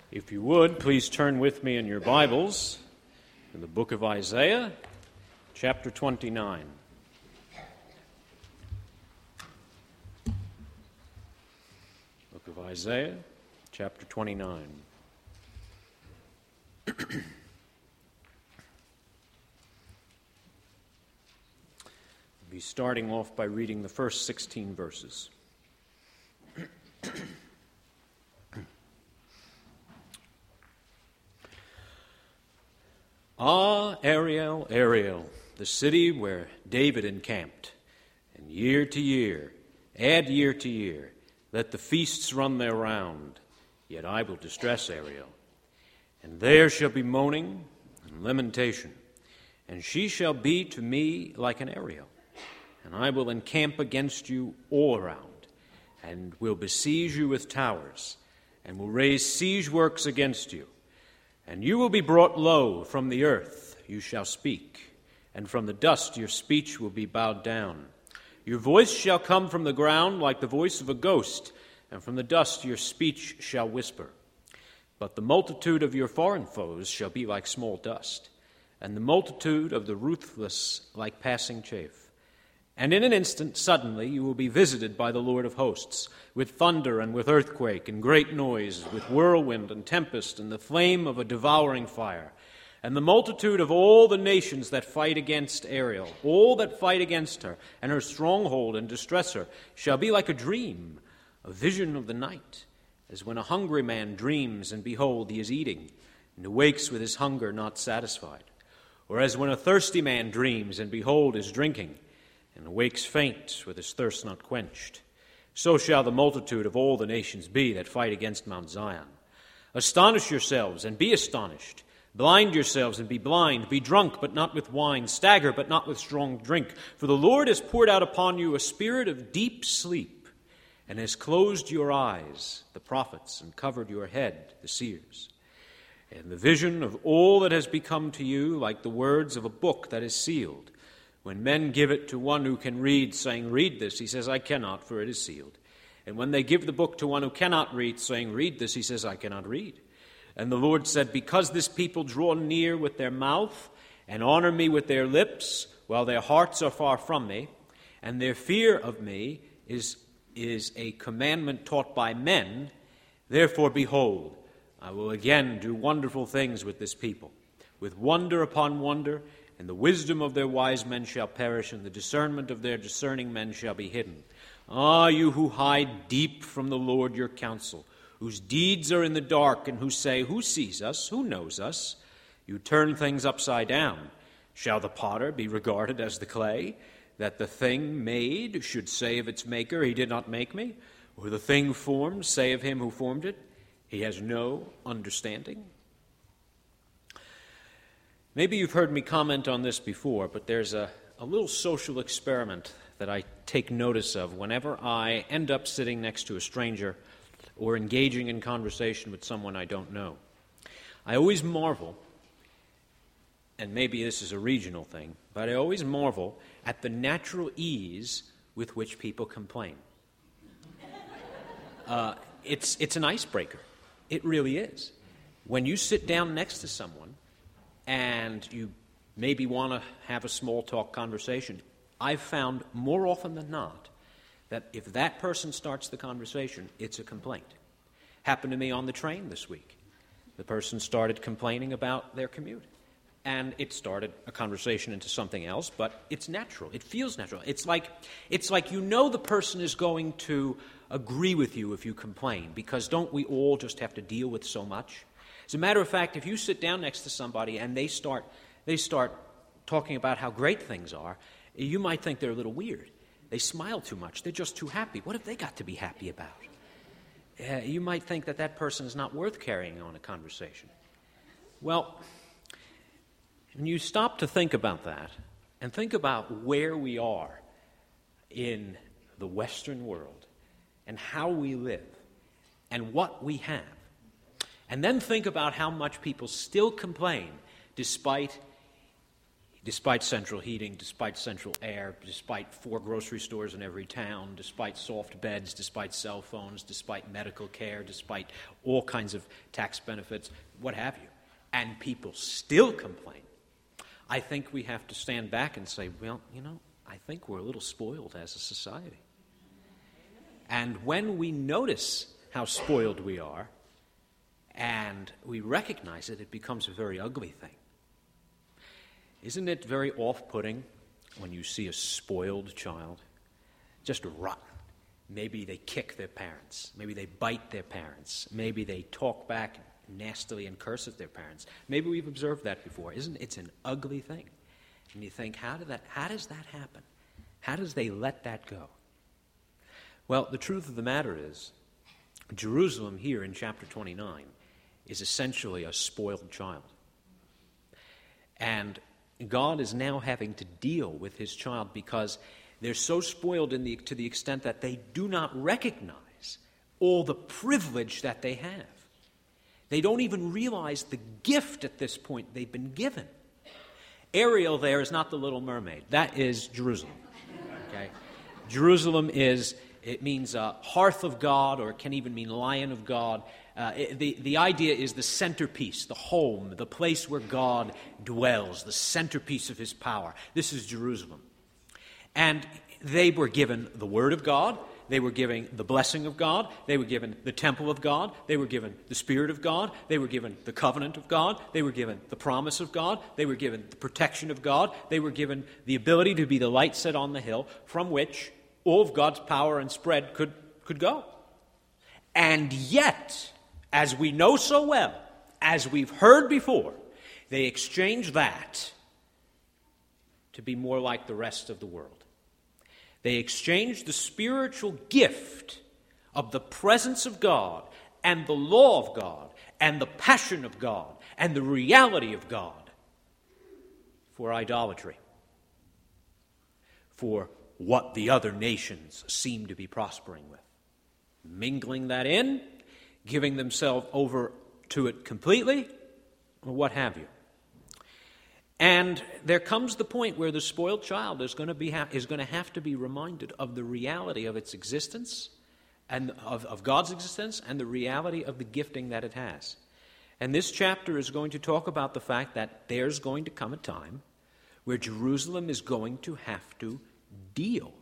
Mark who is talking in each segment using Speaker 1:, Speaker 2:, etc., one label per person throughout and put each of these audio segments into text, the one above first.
Speaker 1: If you would, please turn with me in your Bibles to the book of Isaiah, chapter 29. Book of Isaiah, chapter 29. We'll be starting off by reading the first 16 verses. Ah, Ariel, Ariel, the city where David encamped, and year to year, add year to year, let the feasts run their round, yet I will distress Ariel. And there shall be moaning and lamentation, and she shall be to me like an Ariel, and I will encamp against you all around, and will besiege you with towers, and will raise siege works against you. And you will be brought low from the earth, you shall speak, and from the dust your speech will be bowed down. Your voice shall come from the ground like the voice of a ghost, and from the dust your speech shall whisper. But the multitude of your foreign foes shall be like small dust, and the multitude of the ruthless like passing chaff. And in an instant, suddenly, you will be visited by the Lord of hosts, with thunder and with earthquake and great noise, with whirlwind and tempest and the flame of a devouring fire. And the multitude of all the nations that fight against Ariel, all that fight against her, and her stronghold and distress her, shall be like a dream, a vision of the night, as when a hungry man dreams, and behold, he is eating, and awakes with his hunger not satisfied. Or as when a thirsty man dreams, and behold, is drinking, and awakes faint with his thirst not quenched. So shall the multitude of all the nations be that fight against Mount Zion. Astonish yourselves and be astonished. Blind yourselves and be blind. Be drunk, but not with wine. Stagger, but not with strong drink. For the Lord has poured out upon you a spirit of deep sleep, and has closed your eyes, the prophets, and covered your head, the seers. And the vision of all that has become to you like the words of a book that is sealed. When men give it to one who can read, saying, "Read this," he says, "I cannot, for it is sealed." And when they give the book to one who cannot read, saying, "Read this," he says, "I cannot read." And the Lord said, "Because this people draw near with their mouth and honor me with their lips, while their hearts are far from me, and their fear of me is a commandment taught by men, therefore, behold, I will again do wonderful things with this people, with wonder upon wonder, and the wisdom of their wise men shall perish, and the discernment of their discerning men shall be hidden. Ah, you who hide deep from the Lord your counsel, whose deeds are in the dark, and who say, "Who sees us? Who knows us?" You turn things upside down. Shall the potter be regarded as the clay, that the thing made should say of its maker, "He did not make me"? Or the thing formed say of him who formed it, "He has no understanding"? Maybe you've heard me comment on this before, but there's a little social experiment that I take notice of whenever I end up sitting next to a stranger or engaging in conversation with someone I don't know. I always marvel, and maybe this is a regional thing, but I always marvel at the natural ease with which people complain. It's an icebreaker. It really is. When you sit down next to someone and you maybe want to have a small talk conversation, I've found more often than not that if that person starts the conversation, it's a complaint. Happened to me on the train this week. The person started complaining about their commute, and it started a conversation into something else, but it's natural. It feels natural. It's like you know the person is going to agree with you if you complain, because don't we all just have to deal with so much? As a matter of fact, if you sit down next to somebody and they start talking about how great things are, you might think they're a little weird. They smile too much. They're just too happy. What have they got to be happy about? You might think that person is not worth carrying on a conversation. Well, when you stop to think about that and think about where we are in the Western world and how we live and what we have, and then think about how much people still complain despite Despite central heating, despite central air, despite 4 grocery stores in every town, despite soft beds, despite cell phones, despite medical care, despite all kinds of tax benefits, what have you. And people still complain. I think we have to stand back and say, well, I think we're a little spoiled as a society. And when we notice how spoiled we are, and we recognize it, it becomes a very ugly thing. Isn't it very off-putting when you see a spoiled child? Just rotten. Maybe they kick their parents. Maybe they bite their parents. Maybe they talk back nastily and curse at their parents. Maybe we've observed that before. It's an ugly thing. And you think, how does that happen? How does they let that go? Well, the truth of the matter is, Jerusalem here in chapter 29 is essentially a spoiled child. And God is now having to deal with his child because they're so spoiled to the extent that they do not recognize all the privilege that they have. They don't even realize the gift at this point they've been given. Ariel there is not the Little Mermaid. That is Jerusalem. Okay? Jerusalem means hearth of God, or it can even mean lion of God. The idea is the centerpiece, the home, the place where God dwells, the centerpiece of his power. This is Jerusalem. And they were given the word of God. They were given the blessing of God. They were given the temple of God. They were given the Spirit of God. They were given the covenant of God. They were given the promise of God. They were given the protection of God. They were given the ability to be the light set on the hill from which all of God's power and spread could go. And yet, as we know so well, as we've heard before, they exchanged that to be more like the rest of the world. They exchanged the spiritual gift of the presence of God and the law of God and the passion of God and the reality of God for idolatry, for what the other nations seem to be prospering with. Mingling that in, giving themselves over to it completely, or what have you. And there comes the point where the spoiled child is going to have to be reminded of the reality of its existence, and of God's existence, and the reality of the gifting that it has. And this chapter is going to talk about the fact that there's going to come a time where Jerusalem is going to have to deal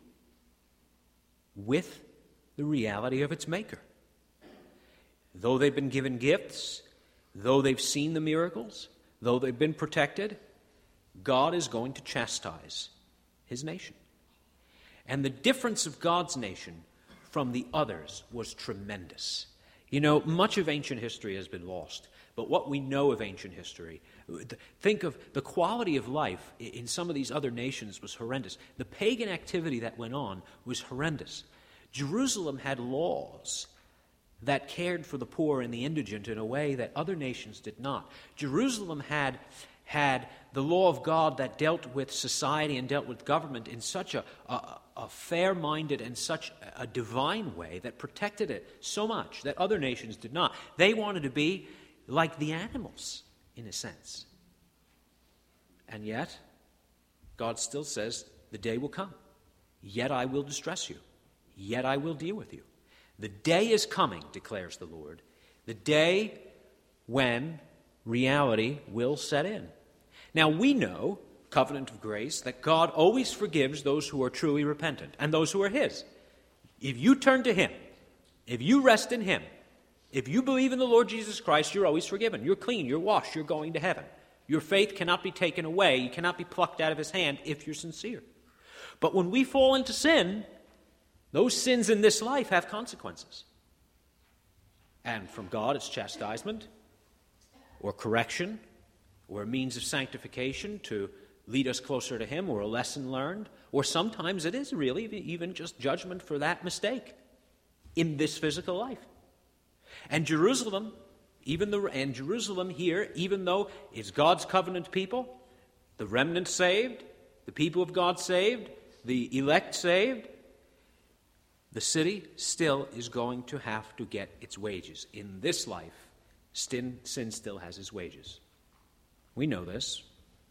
Speaker 1: with the reality of its maker. Though they've been given gifts, though they've seen the miracles, though they've been protected, God is going to chastise his nation. And the difference of God's nation from the others was tremendous. Much of ancient history has been lost, but what we know of ancient history, think of the quality of life in some of these other nations was horrendous. The pagan activity that went on was horrendous. Jerusalem had laws that cared for the poor and the indigent in a way that other nations did not. Jerusalem had the law of God that dealt with society and dealt with government in such a fair-minded and such a divine way that protected it so much that other nations did not. They wanted to be like the animals, in a sense. And yet, God still says, the day will come. Yet I will distress you. Yet I will deal with you. The day is coming, declares the Lord. The day when reality will set in. Now we know, covenant of grace, that God always forgives those who are truly repentant and those who are his. If you turn to him, if you rest in him, if you believe in the Lord Jesus Christ, you're always forgiven. You're clean, you're washed, you're going to heaven. Your faith cannot be taken away. You cannot be plucked out of his hand if you're sincere. But when we fall into sin, those sins in this life have consequences. And from God, it's chastisement or correction or a means of sanctification to lead us closer to him, or a lesson learned, or sometimes it is really even just judgment for that mistake in this physical life. And Jerusalem here, even though it's God's covenant people, the remnant saved, the people of God saved, the elect saved, the city still is going to have to get its wages. In this life, sin still has its wages. We know this.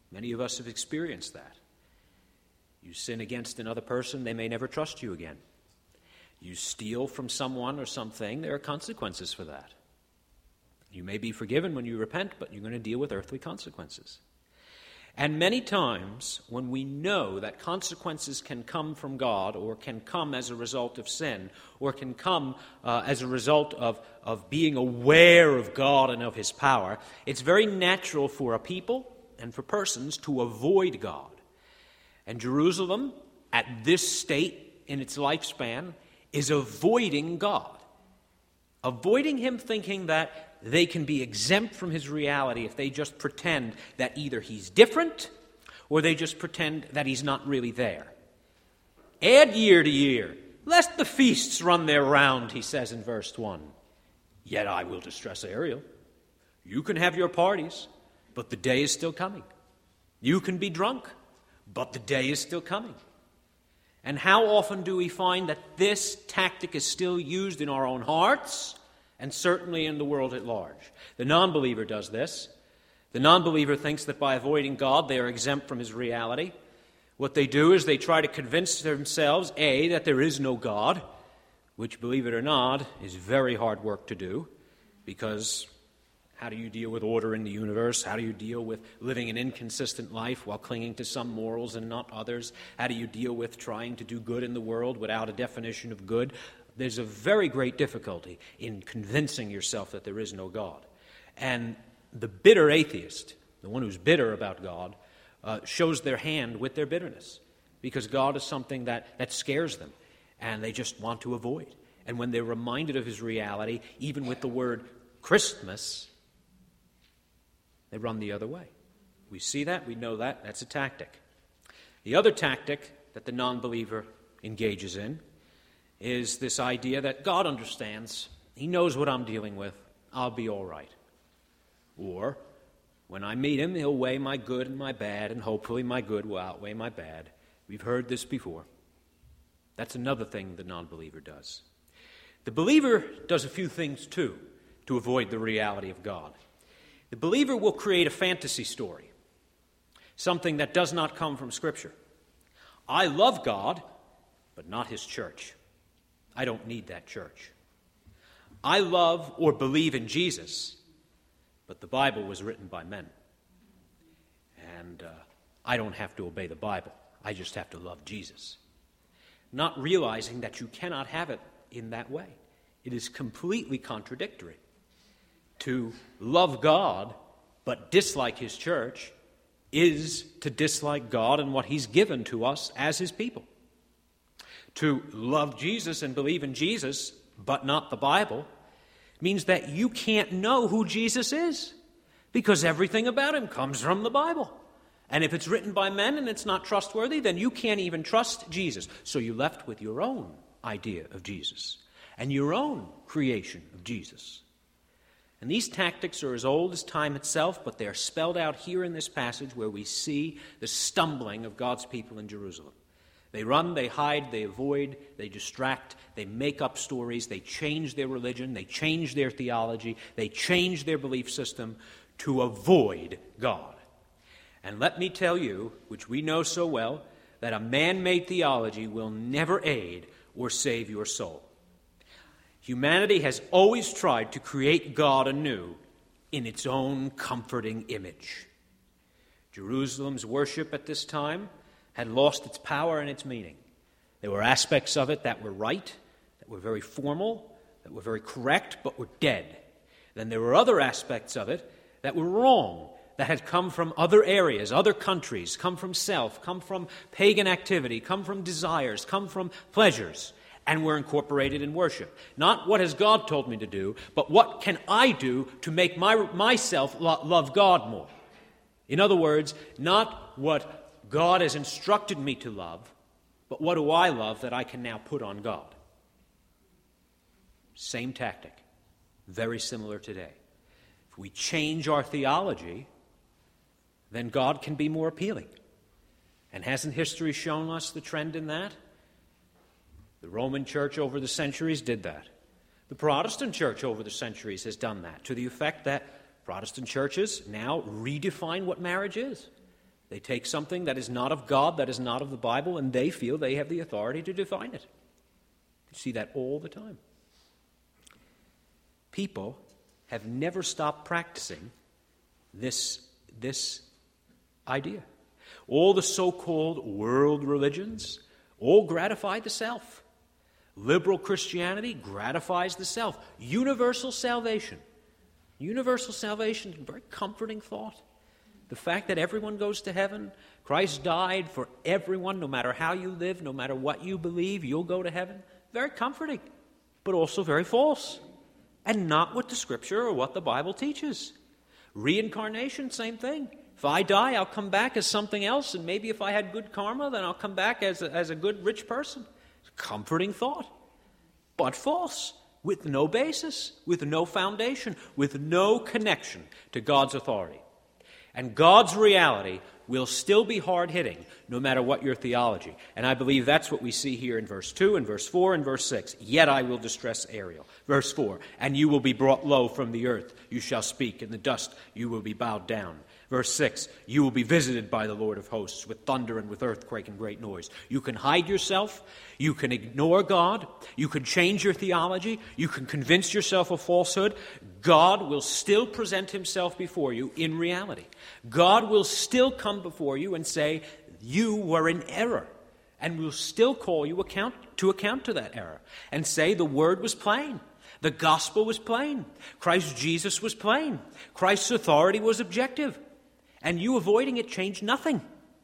Speaker 1: Many of us have experienced that. You sin against another person, they may never trust you again. You steal from someone or something, there are consequences for that. You may be forgiven when you repent, but you're going to deal with earthly consequences. And many times, when we know that consequences can come from God, or can come as a result of sin, or can come as a result of being aware of God and of His power, it's very natural for a people and for persons to avoid God. And Jerusalem, at this state in its lifespan, is avoiding God. Avoiding Him, thinking that they can be exempt from His reality if they just pretend that either He's different or they just pretend that He's not really there. Add year to year, lest the feasts run their round, he says in verse 1. Yet I will distress Ariel. You can have your parties, but the day is still coming. You can be drunk, but the day is still coming. And how often do we find that this tactic is still used in our own hearts, and certainly in the world at large? The non-believer does this. The non-believer thinks that by avoiding God, they are exempt from His reality. What they do is they try to convince themselves, A, that there is no God, which, believe it or not, is very hard work to do, because how do you deal with order in the universe? How do you deal with living an inconsistent life while clinging to some morals and not others? How do you deal with trying to do good in the world without a definition of good? There's a very great difficulty in convincing yourself that there is no God. And the bitter atheist, the one who's bitter about God, shows their hand with their bitterness, because God is something that scares them, and they just want to avoid. And when they're reminded of His reality, even with the word Christmas, they run the other way. We see that, we know that, that's a tactic. The other tactic that the non-believer engages in is this idea that God understands. He knows what I'm dealing with. I'll be all right. Or, when I meet Him, He'll weigh my good and my bad, and hopefully my good will outweigh my bad. We've heard this before. That's another thing the non-believer does. The believer does a few things, too, to avoid the reality of God. The believer will create a fantasy story, something that does not come from Scripture. I love God, but not His church. I don't need that church. I love or believe in Jesus, but the Bible was written by men. And I don't have to obey the Bible. I just have to love Jesus. Not realizing that you cannot have it in that way. It is completely contradictory. To love God but dislike His church is to dislike God and what He's given to us as His people. To love Jesus and believe in Jesus but not the Bible means that you can't know who Jesus is, because everything about Him comes from the Bible. And if it's written by men and it's not trustworthy, then you can't even trust Jesus. So you're left with your own idea of Jesus and your own creation of Jesus. And these tactics are as old as time itself, but they're spelled out here in this passage where we see the stumbling of God's people in Jerusalem. They run, they hide, they avoid, they distract, they make up stories, they change their religion, they change their theology, they change their belief system to avoid God. And let me tell you, which we know so well, that a man-made theology will never aid or save your soul. Humanity has always tried to create God anew in its own comforting image. Jerusalem's worship at this time had lost its power and its meaning. There were aspects of it that were right, that were very formal, that were very correct, but were dead. Then there were other aspects of it that were wrong, that had come from other areas, other countries, come from self, come from pagan activity, come from desires, come from pleasures, and were incorporated in worship. Not what has God told me to do, but what can I do to make myself love God more. In other words, not what God has instructed me to love, but what do I love that I can now put on God? Same tactic, very similar today. If we change our theology, then God can be more appealing. And hasn't history shown us the trend in that? The Roman Church over the centuries did that. The Protestant Church over the centuries has done that, to the effect that Protestant churches now redefine what marriage is. They take something that is not of God, that is not of the Bible, and they feel they have the authority to define it. You see that all the time. People have never stopped practicing this idea. All the so-called world religions all gratify the self. Liberal Christianity gratifies the self. Universal salvation. Universal salvation is a very comforting thought. The fact that everyone goes to heaven, Christ died for everyone, no matter how you live, no matter what you believe, you'll go to heaven. Very comforting, but also very false. And not what the Scripture or what the Bible teaches. Reincarnation, same thing. If I die, I'll come back as something else, and maybe if I had good karma, then I'll come back as a good rich person. It's a comforting thought, but false, with no basis, with no foundation, with no connection to God's authority. And God's reality will still be hard-hitting, no matter what your theology. And I believe that's what we see here in verse 2 and verse 4 and verse 6. Yet I will distress Ariel. Verse 4, and you will be brought low from the earth. You shall speak. In the dust you will be bowed down. Verse 6, you will be visited by the Lord of hosts with thunder and with earthquake and great noise. You can hide yourself. You can ignore God. You can change your theology. You can convince yourself of falsehood. God will still present himself before you in reality. God will still come before you and say, you were in error. And will still call you to account to that error. And say the word was plain. The gospel was plain. Christ Jesus was plain. Christ's authority was objective. And you avoiding it changed nothing.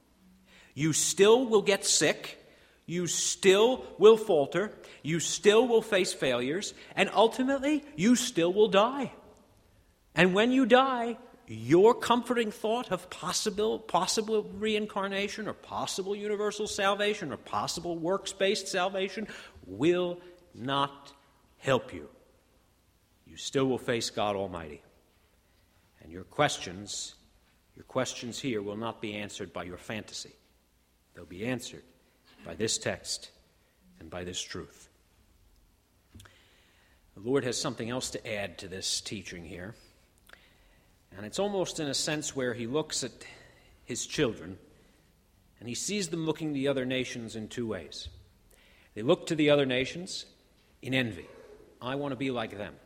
Speaker 1: You still will get sick. You still will falter. You still will face failures. And ultimately, you still will die. And when you die, your comforting thought of possible reincarnation or possible universal salvation or possible works-based salvation will not help you. You still will face God Almighty. And your questions here will not be answered by your fantasy. They'll be answered by this text and by this truth. The Lord has something else to add to this teaching here. And it's almost in a sense where he looks at his children and he sees them looking to the other nations in two ways. They look to the other nations in envy. I want to be like them.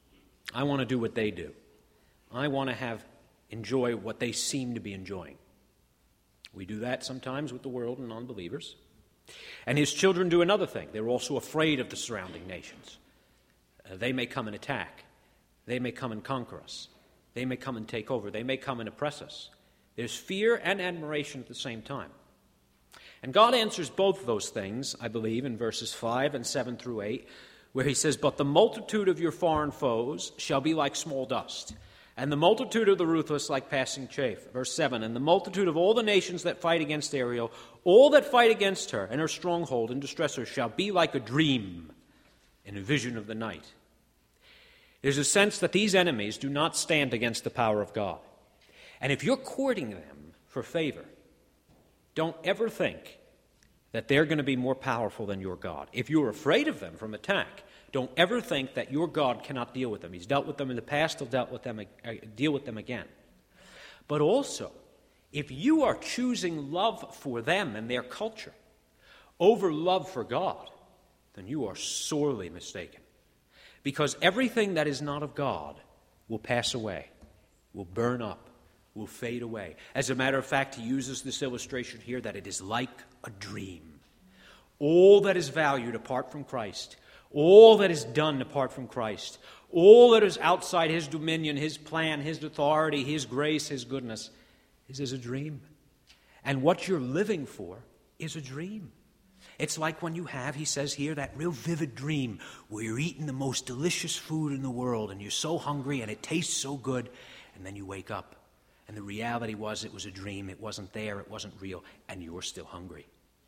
Speaker 1: I want to do what they do. I want to enjoy what they seem to be enjoying. We do that sometimes with the world and non-believers. And his children do another thing. They're also afraid of the surrounding nations. They may come and attack. They may come and conquer us. They may come and take over. They may come and oppress us. There's fear and admiration at the same time. And God answers both of those things, I believe, in verses 5 and 7 through 8, where he says, but the multitude of your foreign foes shall be like small dust, and the multitude of the ruthless like passing chaff. Verse 7, and the multitude of all the nations that fight against Ariel, all that fight against her and her stronghold and distress her, shall be like a dream in a vision of the night. There's a sense that these enemies do not stand against the power of God. And if you're courting them for favor, don't ever think that they're going to be more powerful than your God. If you're afraid of them from attack, don't ever think that your God cannot deal with them. He's dealt with them in the past, he'll deal with them again. But also, if you are choosing love for them and their culture over love for God, then you are sorely mistaken. Because everything that is not of God will pass away, will burn up, will fade away. As a matter of fact, he uses this illustration here that it is like a dream. All that is valued apart from Christ, all that is done apart from Christ, all that is outside his dominion, his plan, his authority, his grace, his goodness, is as a dream. And what you're living for is a dream. It's like when you have, he says here, that real vivid dream where you're eating the most delicious food in the world and you're so hungry and it tastes so good, and then you wake up and the reality was it was a dream, it wasn't there, it wasn't real, and you're still hungry.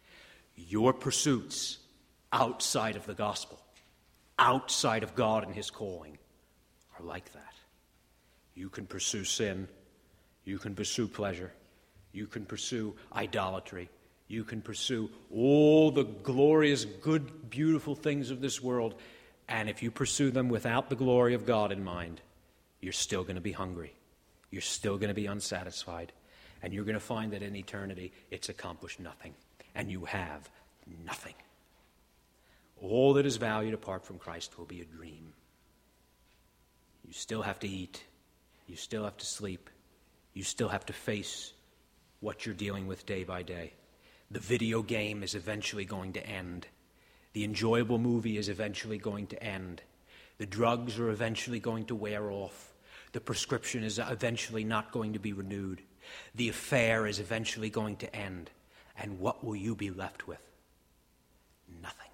Speaker 1: Your pursuits outside of the gospel, outside of God and his calling, are like that. You can pursue sin, you can pursue pleasure, you can pursue idolatry, you can pursue all the glorious, good, beautiful things of this world, and if you pursue them without the glory of God in mind, you're still going to be hungry. You're still going to be unsatisfied. And you're going to find that in eternity, it's accomplished nothing. And you have nothing. All that is valued apart from Christ will be a dream. You still have to eat. You still have to sleep. You still have to face what you're dealing with day by day. The video game is eventually going to end. The enjoyable movie is eventually going to end. The drugs are eventually going to wear off. The prescription is eventually not going to be renewed. The affair is eventually going to end. And what will you be left with? Nothing.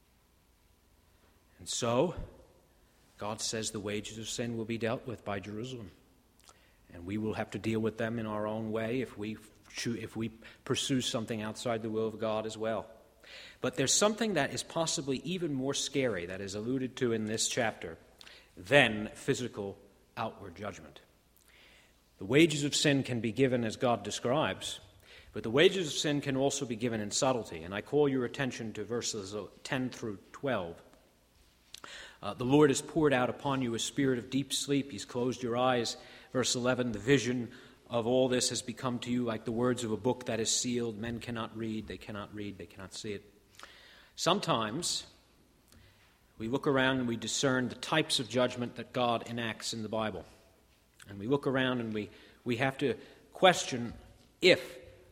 Speaker 1: And so, God says the wages of sin will be dealt with by Jerusalem. And we will have to deal with them in our own way if we pursue something outside the will of God as well. But there's something that is possibly even more scary that is alluded to in this chapter than physical outward judgment. The wages of sin can be given as God describes, but the wages of sin can also be given in subtlety. And I call your attention to verses 10 through 12. The Lord has poured out upon you a spirit of deep sleep. He's closed your eyes. Verse 11, the vision of all this has become to you like the words of a book that is sealed. Men cannot read, they cannot see it. Sometimes we look around and we discern the types of judgment that God enacts in the Bible. And we look around and we have to question if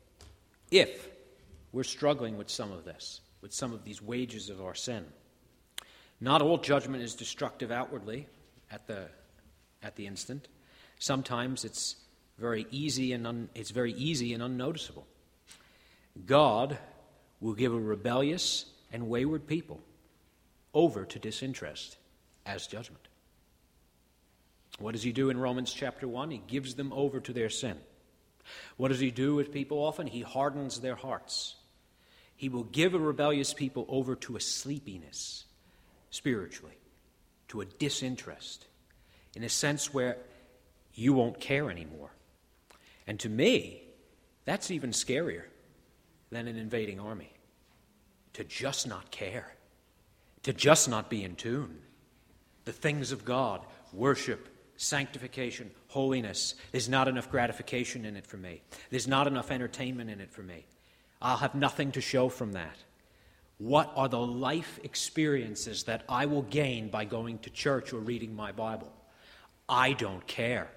Speaker 1: we're struggling with some of this, with some of these wages of our sin. Not all judgment is destructive outwardly at the instant. Sometimes it's very easy and unnoticeable. God will give a rebellious and wayward people over to disinterest as judgment. What does he do in Romans chapter 1? He gives them over to their sin. What does he do with people often? He hardens their hearts. He will give a rebellious people over to a sleepiness spiritually, to a disinterest, in a sense where you won't care anymore. And to me, that's even scarier than an invading army. To just not care. To just not be in tune. The things of God, worship, sanctification, holiness. There's not enough gratification in it for me. There's not enough entertainment in it for me. I'll have nothing to show from that. What are the life experiences that I will gain by going to church or reading my Bible? I don't care.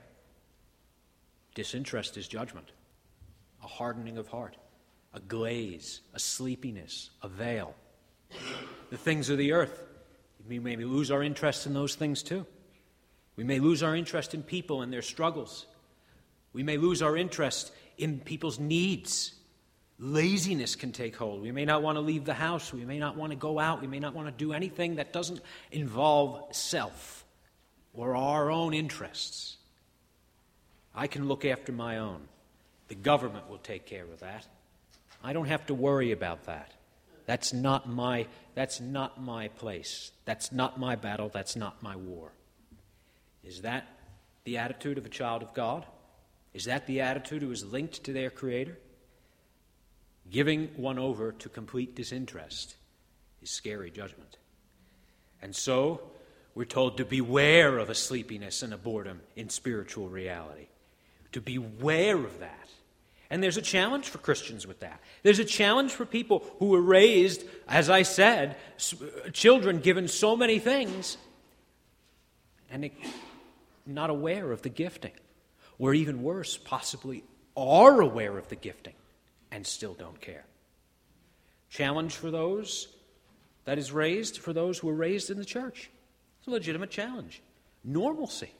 Speaker 1: Disinterest is judgment, a hardening of heart, a glaze, a sleepiness, a veil. The things of the earth, we may lose our interest in those things too. We may lose our interest in people and their struggles. We may lose our interest in people's needs. Laziness can take hold. We may not want to leave the house. We may not want to go out. We may not want to do anything that doesn't involve self or our own interests. I can look after my own. The government will take care of that. I don't have to worry about that. That's not my place. That's not my battle. That's not my war. Is that the attitude of a child of God? Is that the attitude who is linked to their Creator? Giving one over to complete disinterest is scary judgment. And so we're told to beware of a sleepiness and a boredom in spiritual reality. To beware of that. And there's a challenge for Christians with that. There's a challenge for people who were raised, as I said, children given so many things, and not aware of the gifting. Or even worse, possibly are aware of the gifting and still don't care. Challenge for those that is raised, for those who are raised in the church. It's a legitimate challenge. Normalcy.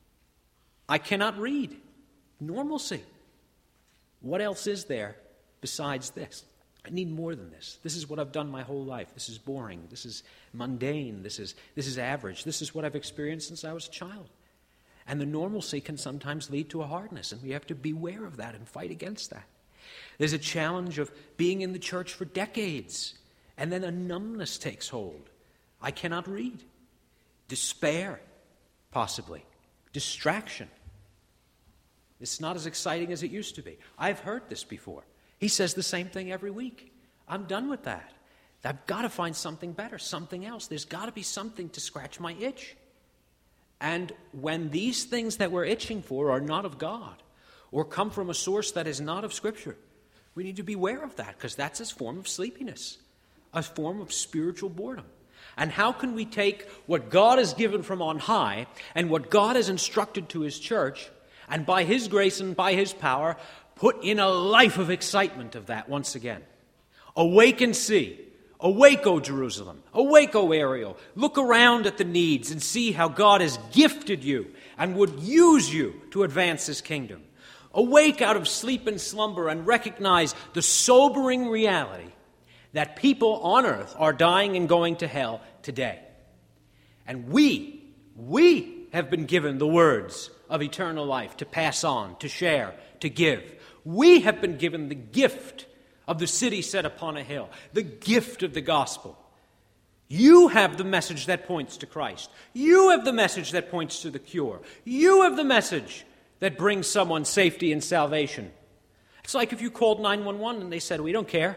Speaker 1: I cannot read. Normalcy. What else is there besides this? I need more than this. This is what I've done my whole life. This is boring. This is mundane. This is average. This is what I've experienced since I was a child. And the normalcy can sometimes lead to a hardness, and we have to beware of that and fight against that. There's a challenge of being in the church for decades, and then a numbness takes hold. I cannot read. Despair, possibly. Distraction. It's not as exciting as it used to be. I've heard this before. He says the same thing every week. I'm done with that. I've got to find something better, something else. There's got to be something to scratch my itch. And when these things that we're itching for are not of God, or come from a source that is not of Scripture. We need to be aware of that, because that's a form of sleepiness, a form of spiritual boredom. And how can we take what God has given from on high and what God has instructed to His church, and by His grace and by His power, put in a life of excitement of that once again? Awake and see. Awake, O Jerusalem. Awake, O Ariel. Look around at the needs and see how God has gifted you and would use you to advance His kingdom. Awake out of sleep and slumber and recognize the sobering reality that people on earth are dying and going to hell today. And we have been given the words of eternal life to pass on, to share, to give. We have been given the gift of the city set upon a hill, the gift of the gospel. You have the message that points to Christ. You have the message that points to the cure. You have the message that brings someone safety and salvation. It's like if you called 911 and they said, "We don't care."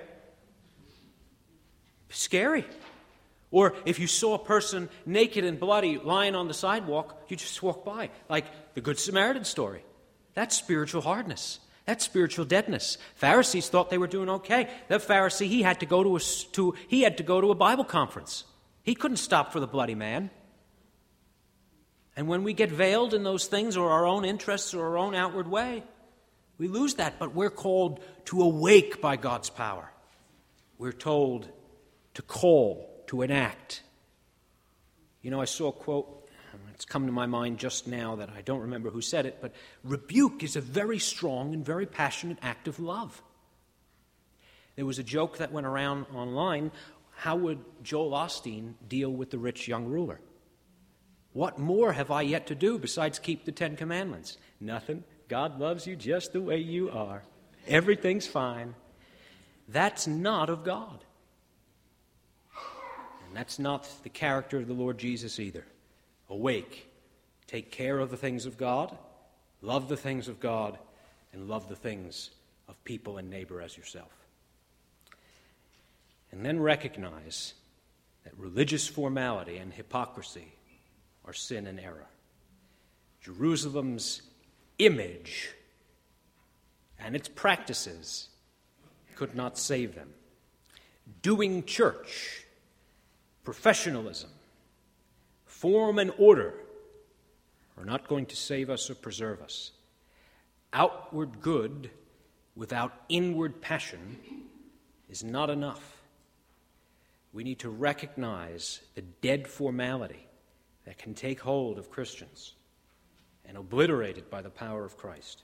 Speaker 1: Scary. Or if you saw a person naked and bloody lying on the sidewalk, you just walk by, like the Good Samaritan story. That's spiritual hardness. That's spiritual deadness. Pharisees thought they were doing okay. The Pharisee, he had to go to a Bible conference. He couldn't stop for the bloody man. And when we get veiled in those things, or our own interests or our own outward way, we lose that. But we're called to awake by God's power. We're told to call, to enact. You know, I saw a quote, it's come to my mind just now that I don't remember who said it, but rebuke is a very strong and very passionate act of love. There was a joke that went around online. How would Joel Osteen deal with the rich young ruler? What more have I yet to do besides keep the 10 Commandments? Nothing. God loves you just the way you are. Everything's fine. That's not of God. And that's not the character of the Lord Jesus either. Awake, take care of the things of God, love the things of God, and love the things of people and neighbor as yourself. And then recognize that religious formality and hypocrisy are sin and error. Jerusalem's image and its practices could not save them. Doing church, professionalism, form and order are not going to save us or preserve us. Outward good without inward passion is not enough. We need to recognize the dead formality that can take hold of Christians and obliterate it by the power of Christ.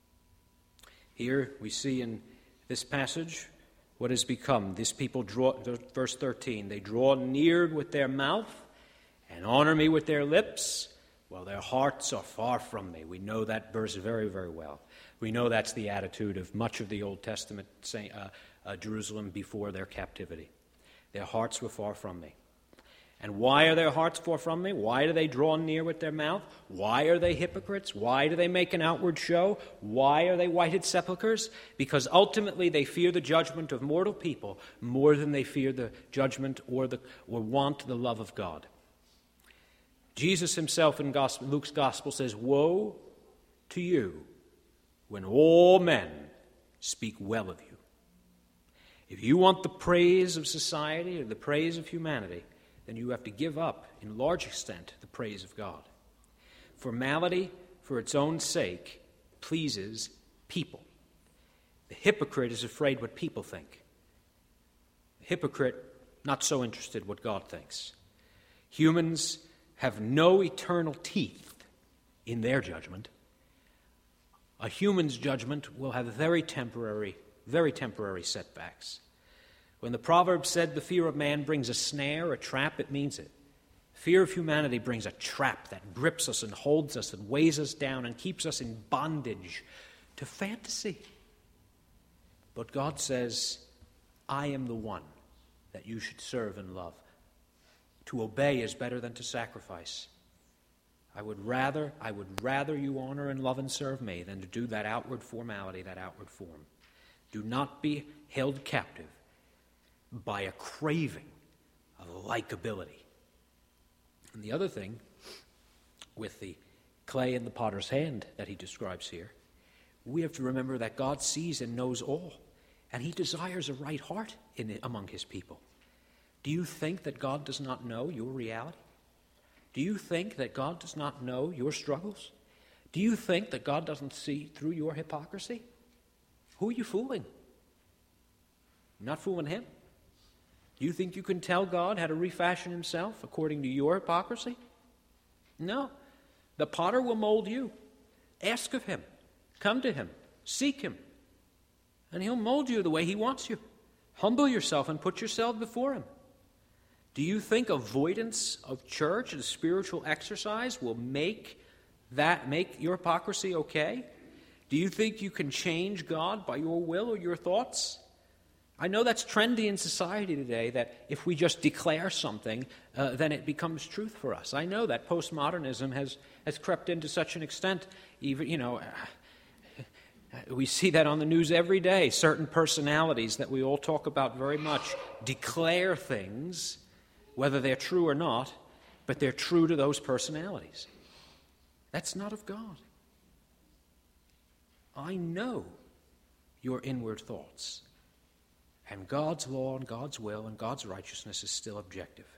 Speaker 1: Here we see in this passage what has become. These people draw, verse 13, they draw near with their mouth and honor me with their lips, while their hearts are far from me. We know that verse very, very well. We know that's the attitude of much of the Old Testament Jerusalem before their captivity. Their hearts were far from me. And why are their hearts far from me? Why do they draw near with their mouth? Why are they hypocrites? Why do they make an outward show? Why are they whited sepulchres? Because ultimately they fear the judgment of mortal people more than they fear the judgment or want the love of God. Jesus himself in Luke's gospel says, "Woe to you when all men speak well of you." If you want the praise of society or the praise of humanity, then you have to give up, in large extent, the praise of God. Formality, for its own sake, pleases people. The hypocrite is afraid what people think. The hypocrite, not so interested what God thinks. Humans have no eternal teeth in their judgment. A human's judgment will have very temporary setbacks. When the proverb said the fear of man brings a snare, a trap, it means it. Fear of humanity brings a trap that grips us and holds us and weighs us down and keeps us in bondage to fantasy. But God says, I am the one that you should serve and love. To obey is better than to sacrifice. I would rather you honor and love and serve me than to do that outward formality, that outward form. Do not be held captive by a craving of likability. And the other thing with the clay in the potter's hand that he describes here, We have to remember that God sees and knows all, and he desires a right heart among his people. Do you think that God does not know your reality? Do you think that God does not know your struggles? Do you think that God doesn't see through your hypocrisy? Who are you fooling? You're not fooling him. Do you think you can tell God how to refashion himself according to your hypocrisy? No. The potter will mold you. Ask of him. Come to him. Seek him. And he'll mold you the way he wants you. Humble yourself and put yourself before him. Do you think avoidance of church and spiritual exercise will make your hypocrisy okay? Do you think you can change God by your will or your thoughts? I know that's trendy in society today, that if we just declare something, then it becomes truth for us. I know that postmodernism has crept into such an extent. Even, we see that on the news every day. Certain personalities that we all talk about very much declare things, whether they're true or not, but they're true to those personalities. That's not of God. I know your inward thoughts. And God's law and God's will and God's righteousness is still objective.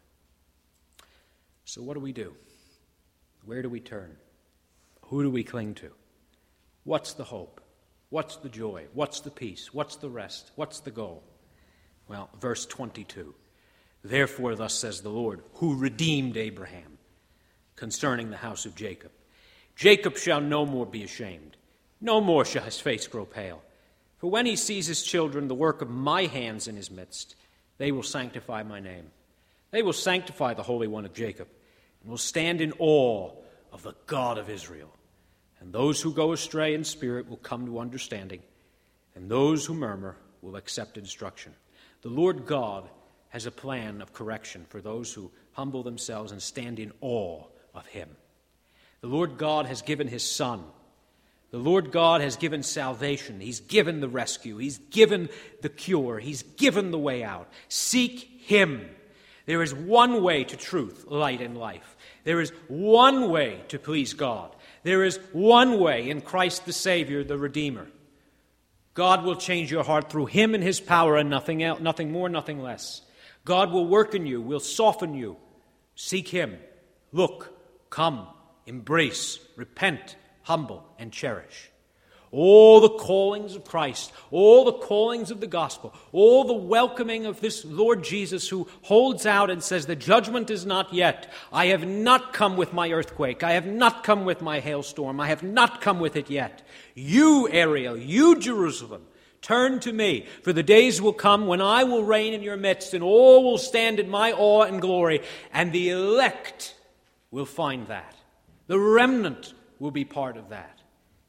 Speaker 1: So what do we do? Where do we turn? Who do we cling to? What's the hope? What's the joy? What's the peace? What's the rest? What's the goal? Well, verse 22. Therefore, thus says the Lord, who redeemed Abraham, concerning the house of Jacob. Jacob shall no more be ashamed. No more shall his face grow pale. For when he sees his children, the work of my hands in his midst, they will sanctify my name. They will sanctify the Holy One of Jacob, and will stand in awe of the God of Israel. And those who go astray in spirit will come to understanding, and those who murmur will accept instruction. The Lord God has a plan of correction for those who humble themselves and stand in awe of him. The Lord God has given his Son. The Lord God has given salvation. He's given the rescue. He's given the cure. He's given the way out. Seek him. There is one way to truth, light, and life. There is one way to please God. There is one way in Christ the Savior, the Redeemer. God will change your heart through him and his power and nothing else, nothing more, nothing less. God will work in you, will soften you. Seek him. Look, come, embrace, repent, humble, and cherish. All the callings of Christ, all the callings of the gospel, all the welcoming of this Lord Jesus who holds out and says, the judgment is not yet. I have not come with my earthquake. I have not come with my hailstorm. I have not come with it yet. You, Ariel, you, Jerusalem, turn to me, for the days will come when I will reign in your midst, and all will stand in my awe and glory, and the elect will find that. The remnant will be part of that.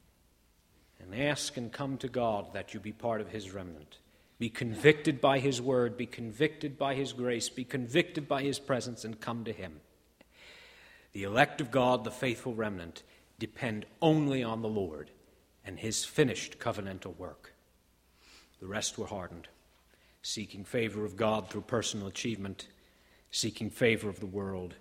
Speaker 1: And ask and come to God that you be part of his remnant. Be convicted by his word, be convicted by his grace, be convicted by his presence, and come to him. The elect of God, the faithful remnant, depend only on the Lord and his finished covenantal work. The rest were hardened, seeking favor of God through personal achievement, seeking favor of the world.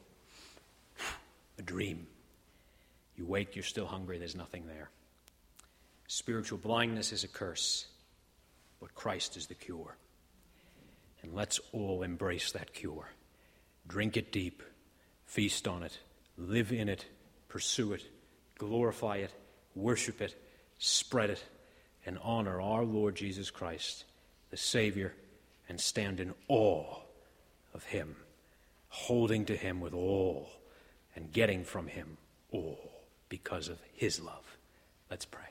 Speaker 1: A dream. You wake, you're still hungry, there's nothing there. Spiritual blindness is a curse, but Christ is the cure. And let's all embrace that cure. Drink it deep, feast on it, live in it, pursue it, glorify it, worship it, spread it, and honor our Lord Jesus Christ, the Savior, and stand in awe of him, holding to him with all, and getting from him all because of his love. Let's pray.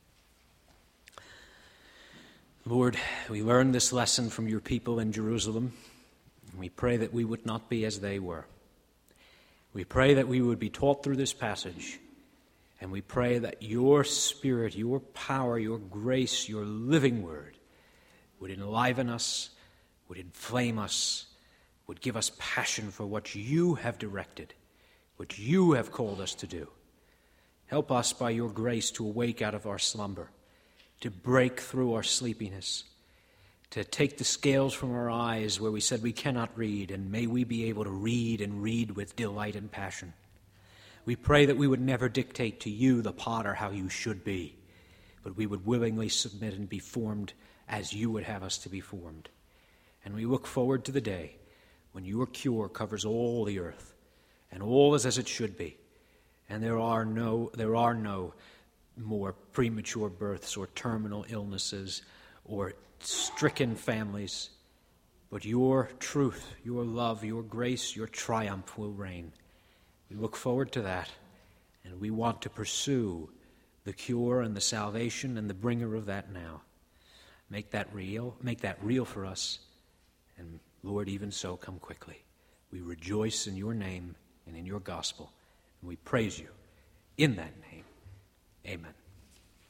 Speaker 1: Lord, we learned this lesson from your people in Jerusalem, and we pray that we would not be as they were. We pray that we would be taught through this passage, and we pray that your Spirit, your power, your grace, your living word would enliven us, would inflame us, would give us passion for what you have directed, what you have called us to do. Help us by your grace to awake out of our slumber, to break through our sleepiness, to take the scales from our eyes where we said we cannot read, and may we be able to read and read with delight and passion. We pray that we would never dictate to you, the potter, how you should be, but we would willingly submit and be formed as you would have us to be formed. And we look forward to the day when your cure covers all the earth, and all is as it should be, and there are no more premature births or terminal illnesses or stricken families, but your truth, your love, your grace, your triumph will reign. We look forward to that, and we want to pursue the cure and the salvation and the bringer of that now. Make that real for us, and Lord, even so, come quickly. We rejoice in your name and in your gospel, and we praise you in that name. Amen.